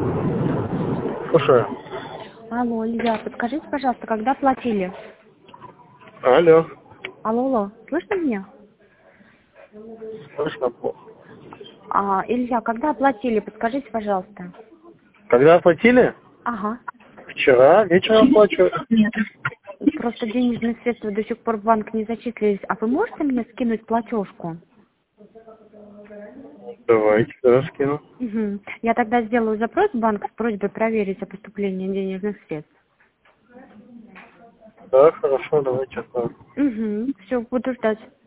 Слушаю. Алло, Илья, подскажите, пожалуйста, когда платили? Алло. Алло, слышно меня? Слышно плохо. Илья, когда оплатили, подскажите, пожалуйста. Когда оплатили? Ага. Вчера вечером оплачивали. Просто денежные средства до сих пор в банк не зачислились. А вы можете мне скинуть платежку? Давайте, да, скину. Угу. Я тогда сделаю запрос в банк с просьбой проверить о поступлении денежных средств. Да, хорошо, давайте отправим. Угу. Все, буду ждать.